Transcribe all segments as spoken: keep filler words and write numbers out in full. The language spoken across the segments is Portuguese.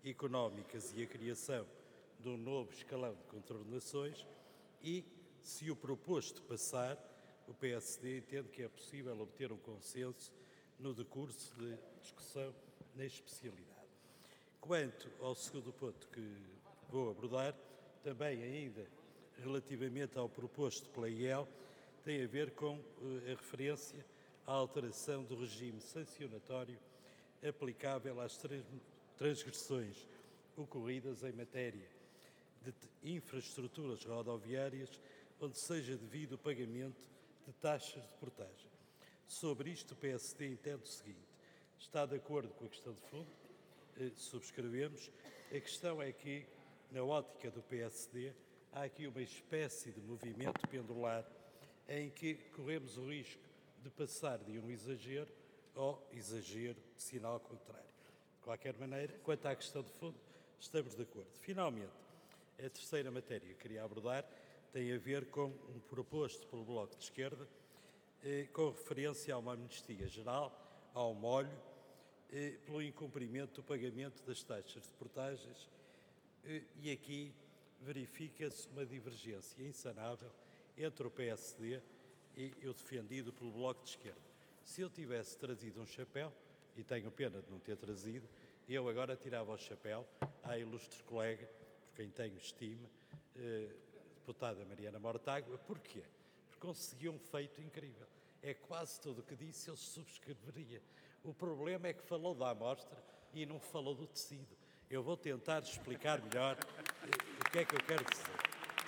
económicas e a criação de um novo escalão de contornações e, se o proposto passar, o P S D entende que é possível obter um consenso no decurso de discussão na especialidade. Quanto ao segundo ponto que vou abordar, também ainda relativamente ao proposto pela I E L, tem a ver com a referência à alteração do regime sancionatório aplicável às transgressões ocorridas em matéria de infraestruturas rodoviárias onde seja devido o pagamento de taxas de portagem. Sobre isto, o P S D entende o seguinte: está de acordo com a questão de fundo, eh, subscrevemos. A questão é que, na ótica do P S D, há aqui uma espécie de movimento pendular em que corremos o risco de passar de um exagero ao exagero de sinal contrário. De qualquer maneira, quanto à questão de fundo, estamos de acordo. Finalmente, a terceira matéria que queria abordar tem a ver com um proposto pelo Bloco de Esquerda eh, com referência a uma amnistia geral, ao molho, eh, pelo incumprimento do pagamento das taxas de portagens eh, e aqui verifica-se uma divergência insanável entre o P S D e o defendido pelo Bloco de Esquerda. Se eu tivesse trazido um chapéu, e tenho pena de não ter trazido, eu agora tirava o chapéu à ilustre colega, por quem tenho estima, eh, deputada Mariana Mortágua. Porquê? Porque conseguiu um feito incrível. É quase tudo o que disse, eu subscreveria. O problema é que falou da amostra e não falou do tecido. Eu vou tentar explicar melhor eh, o que é que eu quero dizer.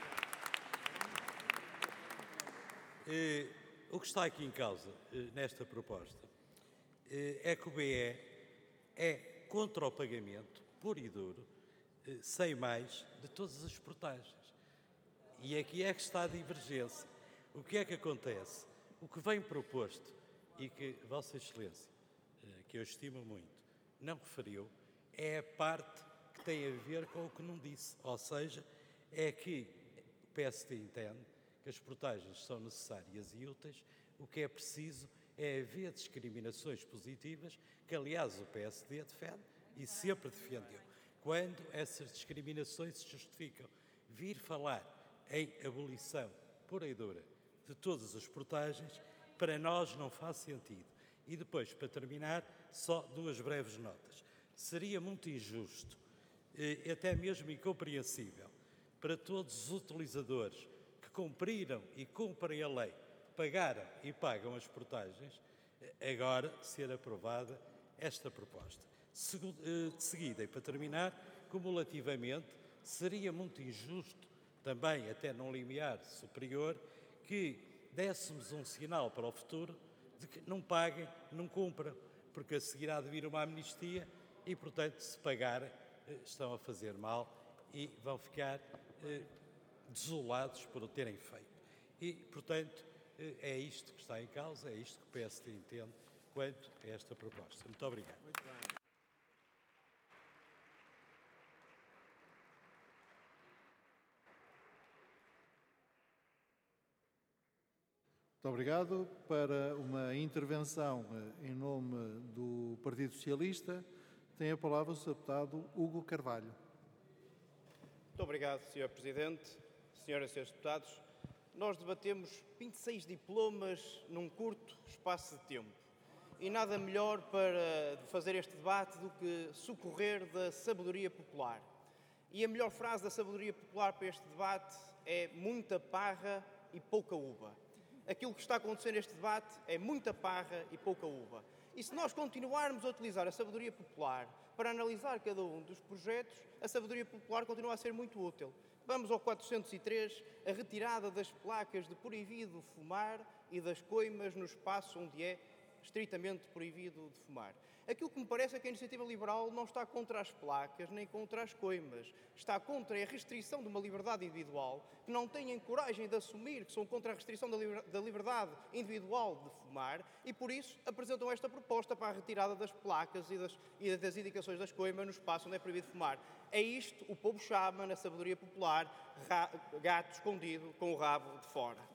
Eh, o que está aqui em causa eh, nesta proposta eh, é que o B E é contra o pagamento, puro e duro, eh, sem mais, de todas as portagens. E aqui é que está a divergência. O que é que acontece? O que vem proposto e que Vossa Excelência, eh, que eu estimo muito, não referiu, é a parte que tem a ver com o que não disse. Ou seja, é que o P S D entende que as portagens são necessárias e úteis, o que é preciso é haver discriminações positivas, que aliás o P S D defende e sempre defendeu, quando essas discriminações se justificam. Vir falar em abolição pura e dura de todas as portagens, para nós não faz sentido. E depois, para terminar, só duas breves notas. Seria muito injusto, e até mesmo incompreensível, para todos os utilizadores que cumpriram e cumprem a lei, pagaram e pagam as portagens, agora ser aprovada esta proposta. De seguida, e para terminar, cumulativamente, seria muito injusto, também até num limiar superior, que dessemos um sinal para o futuro de que não paguem, não cumpram, porque a seguir há de vir uma amnistia e, portanto, se pagarem, estão a fazer mal e vão ficar eh, desolados por o terem feito. E, portanto, é isto que está em causa, é isto que o P S D entende quanto a esta proposta. Muito obrigado. Muito bem. Muito obrigado. Para uma intervenção em nome do Partido Socialista, tem a palavra o senhor deputado Hugo Carvalho. Muito obrigado, senhor Presidente, senhoras e senhores deputados. Nós debatemos vinte e seis diplomas num curto espaço de tempo. E nada melhor para fazer este debate do que socorrer da sabedoria popular. E a melhor frase da sabedoria popular para este debate é muita parra e pouca uva. Aquilo que está a acontecer neste debate é muita parra e pouca uva. E se nós continuarmos a utilizar a sabedoria popular para analisar cada um dos projetos, a sabedoria popular continua a ser muito útil. Vamos ao quatrocentos e três, a retirada das placas de proibido fumar e das coimas no espaço onde é estritamente proibido de fumar. Aquilo que me parece é que a iniciativa liberal não está contra as placas nem contra as coimas. Está contra a restrição de uma liberdade individual, que não têm coragem de assumir que são contra a restrição da liberdade individual de fumar e, por isso, apresentam esta proposta para a retirada das placas e das, e das indicações das coimas no espaço onde é proibido fumar. É isto o povo chama, na sabedoria popular, gato escondido com o rabo de fora.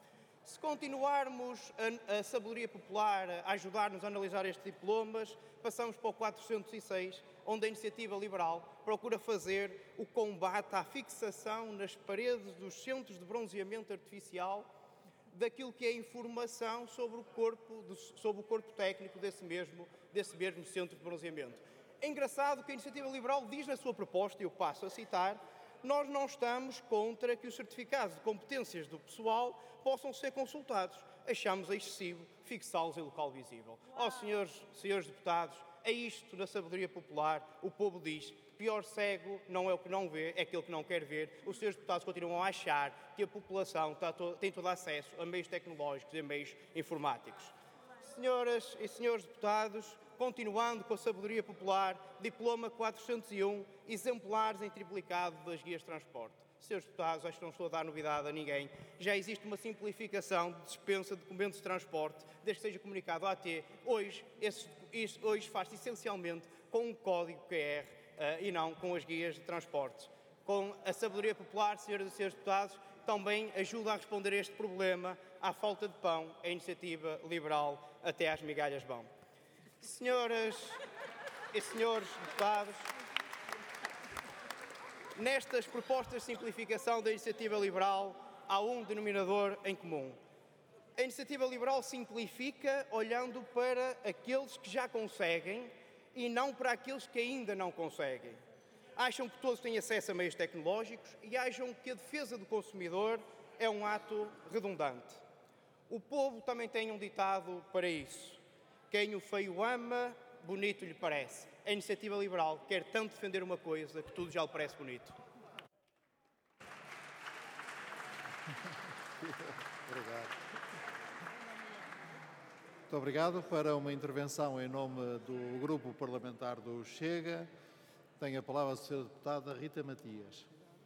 Se continuarmos a, a sabedoria popular a ajudar-nos a analisar estes diplomas, passamos para o quatrocentos e seis, onde a Iniciativa Liberal procura fazer o combate à fixação nas paredes dos centros de bronzeamento artificial daquilo que é informação sobre o corpo, sobre o corpo técnico desse mesmo, desse mesmo centro de bronzeamento. É engraçado que a Iniciativa Liberal diz na sua proposta, e eu passo a citar, nós não estamos contra que os certificados de competências do pessoal possam ser consultados. Achamos excessivo fixá-los em local visível. Ó, oh, senhores, senhores deputados, é isto na sabedoria popular. O povo diz, pior cego não é o que não vê, é aquele que não quer ver. Os senhores deputados continuam a achar que a população está to- tem todo acesso a meios tecnológicos e a meios informáticos. Senhoras e senhores deputados, continuando com a sabedoria popular, diploma quatrocentos e um, exemplares em triplicado das guias de transporte. Senhores deputados, acho que não estou a dar novidade a ninguém, já existe uma simplificação de dispensa de documentos de transporte, desde que seja comunicado à A T. Hoje, esse, isso, hoje faz-se essencialmente com um código Q R uh, e não com as guias de transporte. Com a sabedoria popular, senhoras e senhores deputados, também ajuda a responder a este problema, à falta de pão, a Iniciativa Liberal até às migalhas vão. Senhoras e senhores deputados, nestas propostas de simplificação da Iniciativa Liberal há um denominador em comum. A Iniciativa Liberal simplifica olhando para aqueles que já conseguem e não para aqueles que ainda não conseguem. Acham que todos têm acesso a meios tecnológicos e acham que a defesa do consumidor é um ato redundante. O povo também tem um ditado para isso. Quem o feio ama, bonito lhe parece. A Iniciativa Liberal quer tanto defender uma coisa que tudo já lhe parece bonito. Obrigado. Muito obrigado. Para uma intervenção em nome do Grupo Parlamentar do Chega, tem a palavra a senhora deputada Rita Matias.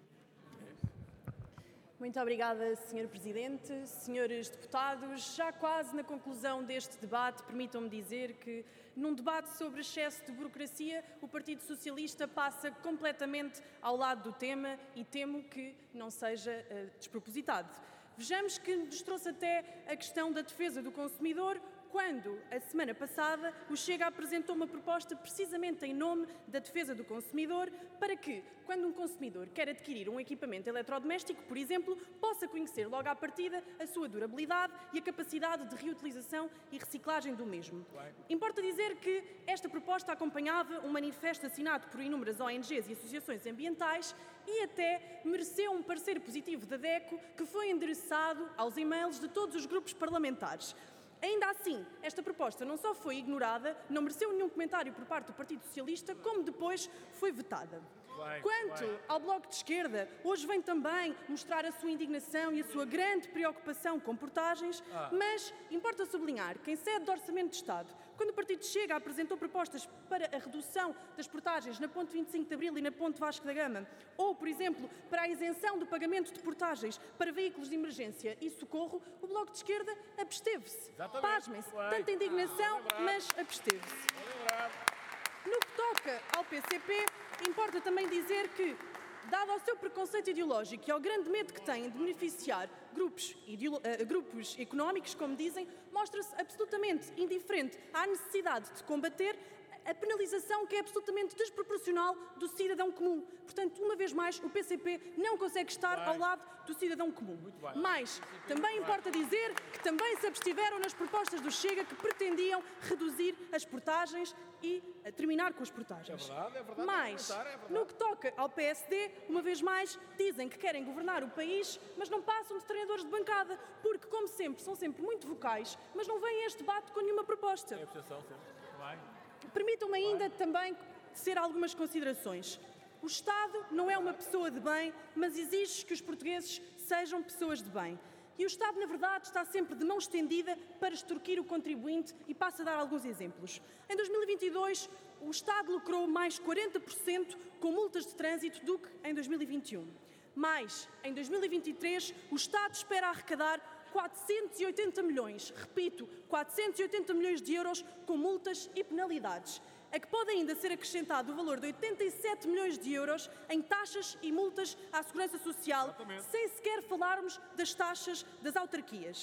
Muito obrigada, senhor Presidente. Senhores deputados, já quase na conclusão deste debate, permitam-me dizer que, num debate sobre excesso de burocracia, o Partido Socialista passa completamente ao lado do tema e temo que não seja uh, despropositado. Vejamos que nos trouxe até a questão da defesa do consumidor, quando, a semana passada, o Chega apresentou uma proposta precisamente em nome da defesa do consumidor para que, quando um consumidor quer adquirir um equipamento eletrodoméstico, por exemplo, possa conhecer logo à partida a sua durabilidade e a capacidade de reutilização e reciclagem do mesmo. Importa dizer que esta proposta acompanhava um manifesto assinado por inúmeras O N Gs e associações ambientais e até mereceu um parecer positivo da DECO que foi endereçado aos e-mails de todos os grupos parlamentares. Ainda assim, esta proposta não só foi ignorada, não mereceu nenhum comentário por parte do Partido Socialista, como depois foi vetada. Quanto ao Bloco de Esquerda, hoje vem também mostrar a sua indignação e a sua grande preocupação com portagens, mas importa sublinhar que em sede do Orçamento de Estado, quando o Partido Chega apresentou propostas para a redução das portagens na Ponte vinte e cinco de Abril e na Ponte Vasco da Gama, ou, por exemplo, para a isenção do pagamento de portagens para veículos de emergência e socorro, o Bloco de Esquerda absteve-se. Pasmem-se, tanta indignação, mas absteve-se. No que toca ao P C P, importa também dizer que, dado ao seu preconceito ideológico e ao grande medo que têm de beneficiar grupos, uh, grupos económicos, como dizem, mostra-se absolutamente indiferente à necessidade de combater a penalização que é absolutamente desproporcional do cidadão comum. Portanto, uma vez mais, o P C P não consegue estar ao lado do cidadão comum. Mas também importa dizer que também se abstiveram nas propostas do Chega que pretendiam reduzir as portagens e terminar com as portagens. É verdade, é verdade. Mas, é verdade. no que toca ao P S D, uma vez mais, dizem que querem governar o país, mas não passam de treinadores de bancada, porque, como sempre, são sempre muito vocais, mas não vêm a este debate com nenhuma proposta. É a percepção, sim. Vai. Permitam-me ainda também tecer algumas considerações. O Estado não é uma pessoa de bem, mas exige que os portugueses sejam pessoas de bem. E o Estado, na verdade, está sempre de mão estendida para extorquir o contribuinte e passo a dar alguns exemplos. Em dois mil e vinte e dois, o Estado lucrou mais quarenta por cento com multas de trânsito do que em dois mil e vinte e um. Mas, em dois mil e vinte e três, o Estado espera arrecadar quatrocentos e oitenta milhões, repito, quatrocentos e oitenta milhões de euros com multas e penalidades, a que pode ainda ser acrescentado o valor de oitenta e sete milhões de euros em taxas e multas à Segurança Social, sem sequer falarmos das taxas das autarquias.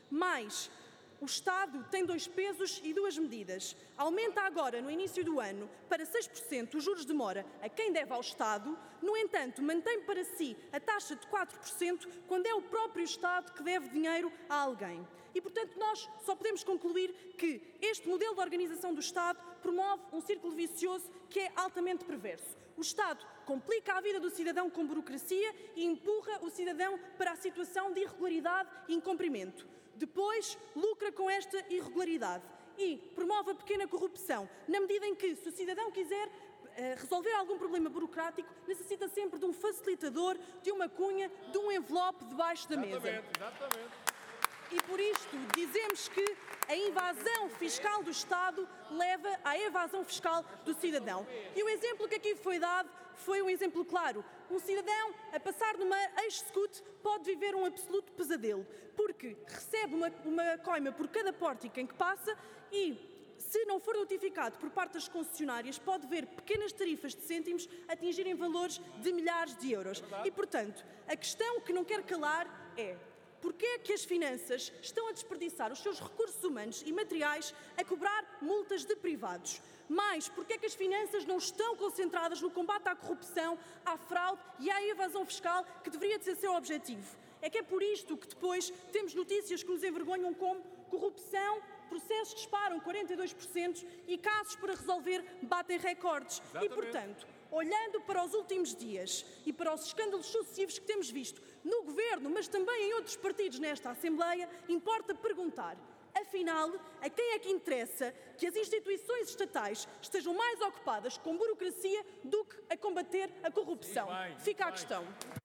Mas o Estado tem dois pesos e duas medidas. Aumenta agora, no início do ano, para seis por cento os juros de mora a quem deve ao Estado, no entanto, mantém para si a taxa de quatro por cento quando é o próprio Estado que deve dinheiro a alguém. E, portanto, nós só podemos concluir que este modelo de organização do Estado promove um círculo vicioso que é altamente perverso. O Estado complica a vida do cidadão com burocracia e empurra o cidadão para a situação de irregularidade e incumprimento. Depois, lucra com esta irregularidade e promove a pequena corrupção, na medida em que, se o cidadão quiser uh, resolver algum problema burocrático, necessita sempre de um facilitador, de uma cunha, de um envelope debaixo da mesa. Exatamente, exatamente. E por isto dizemos que a invasão fiscal do Estado leva à evasão fiscal do cidadão. E o exemplo que aqui foi dado foi um exemplo claro. Um cidadão, a passar numa ex-scoot, pode viver um absoluto pesadelo, porque recebe uma, uma coima por cada pórtico em que passa e, se não for notificado por parte das concessionárias, pode ver pequenas tarifas de cêntimos atingirem valores de milhares de euros. E, portanto, a questão que não quer calar é: porquê é que as finanças estão a desperdiçar os seus recursos humanos e materiais a cobrar multas de privados? Mas porquê é que as finanças não estão concentradas no combate à corrupção, à fraude e à evasão fiscal, que deveria de ser seu objetivo? É que é por isto que depois temos notícias que nos envergonham, como corrupção, processos disparam quarenta e dois por cento e casos para resolver batem recordes. Exatamente. E, portanto, olhando para os últimos dias e para os escândalos sucessivos que temos visto no Governo, mas também em outros partidos nesta Assembleia, importa perguntar: afinal, a quem é que interessa que as instituições estatais estejam mais ocupadas com burocracia do que a combater a corrupção? Sim, bem, Fica a bem. questão.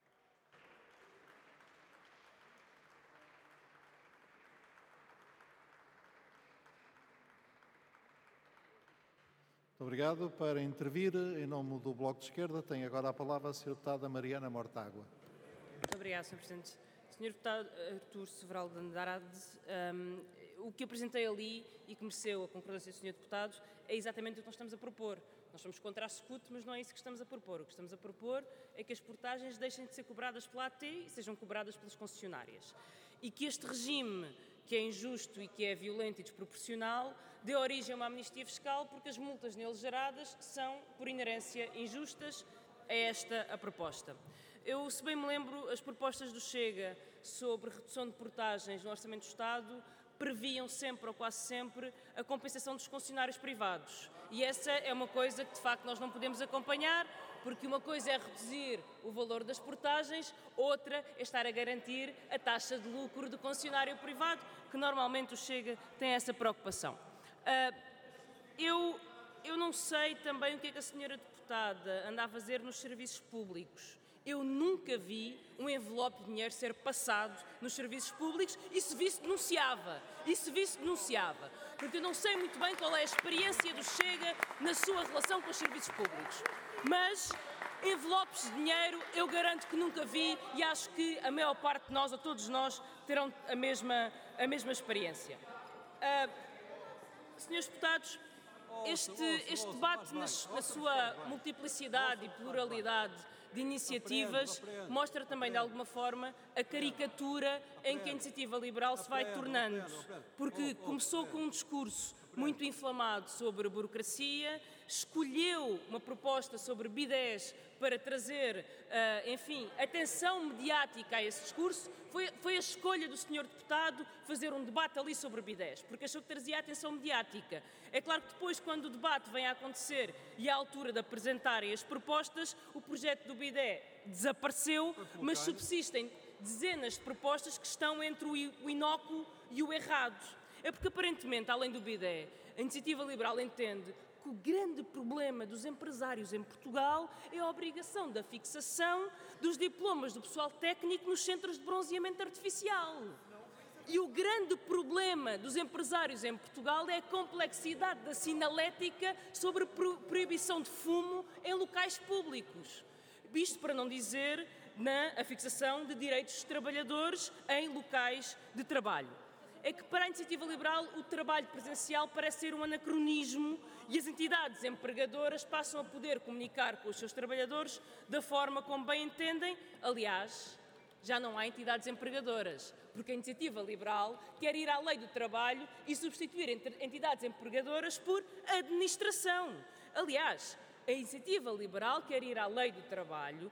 Muito obrigado. Para intervir, em nome do Bloco de Esquerda, tem agora a palavra a senhora deputada Mariana Mortágua. Muito obrigada, senhor Presidente. senhor Deputado Artur Sobral de Andrade, um, o que apresentei ali e que mereceu a concordância do senhor Deputado é exatamente o que nós estamos a propor. Nós somos contra a SCUT, mas não é isso que estamos a propor. O que estamos a propor é que as portagens deixem de ser cobradas pela A T e sejam cobradas pelas concessionárias. E que este regime, que é injusto e que é violento e desproporcional, dê origem a uma amnistia fiscal, porque as multas nele geradas são, por inerência, injustas. É esta a proposta. Eu, se bem me lembro, as propostas do Chega sobre redução de portagens no Orçamento do Estado previam sempre, ou quase sempre, a compensação dos concessionários privados. E essa é uma coisa que, de facto, nós não podemos acompanhar, porque uma coisa é reduzir o valor das portagens, outra é estar a garantir a taxa de lucro do concessionário privado, que normalmente o Chega tem essa preocupação. Uh, eu, eu não sei também o que é que a senhora deputada anda a fazer nos serviços públicos. Eu nunca vi um envelope de dinheiro ser passado nos serviços públicos e se visse denunciava. E se visse denunciava. Porque eu não sei muito bem qual é a experiência do Chega na sua relação com os serviços públicos. Mas envelopes de dinheiro eu garanto que nunca vi e acho que a maior parte de nós, ou todos nós, terão a mesma, a mesma experiência. Uh, senhores deputados, este, este debate na, na sua multiplicidade e pluralidade de iniciativas mostra também, de alguma forma, a caricatura em que a iniciativa liberal se vai tornando. Porque começou com um discurso muito inflamado sobre a burocracia, escolheu uma proposta sobre B I D E S para trazer, uh, enfim, atenção mediática a esse discurso. Foi, foi a escolha do senhor deputado fazer um debate ali sobre o B I D E S, porque achou que trazia atenção mediática. É claro que depois, quando o debate vem a acontecer e à altura de apresentarem as propostas, o projeto do B I D E S desapareceu, mas subsistem dezenas de propostas que estão entre o inócuo e o errado. É porque, aparentemente, além do B I D E S, a Iniciativa Liberal entende que o grande problema dos empresários em Portugal é a obrigação da fixação dos diplomas do pessoal técnico nos centros de bronzeamento artificial. E o grande problema dos empresários em Portugal é a complexidade da sinalética sobre a proibição de fumo em locais públicos. Isto para não dizer na a fixação de direitos dos trabalhadores em locais de trabalho. É que para a Iniciativa Liberal o trabalho presencial parece ser um anacronismo e as entidades empregadoras passam a poder comunicar com os seus trabalhadores da forma como bem entendem. Aliás, já não há entidades empregadoras, porque a Iniciativa Liberal quer ir à lei do trabalho e substituir entidades empregadoras por administração. Aliás, a Iniciativa Liberal quer ir à lei do trabalho